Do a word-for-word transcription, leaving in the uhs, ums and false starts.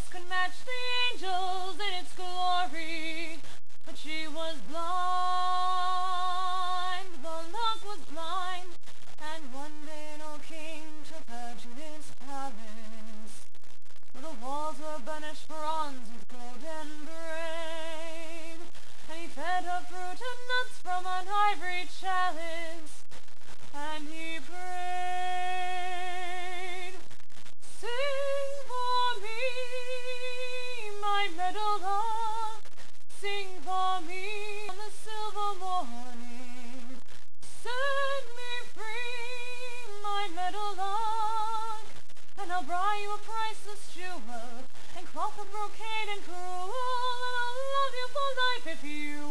palace could match the angels in its glory, but she was blind, the luck was blind, and one day no king took her to his palace. The walls were burnished bronze with golden braid, and he fed her fruit and nuts from an ivory chalice, and he prayed, "Sing for me, my meadowlark, sing for me on the silver morning. Set me free, my meadowlark, and I'll buy you a priceless jewel, and cloth of brocade and crewel, and I'll love you for life if you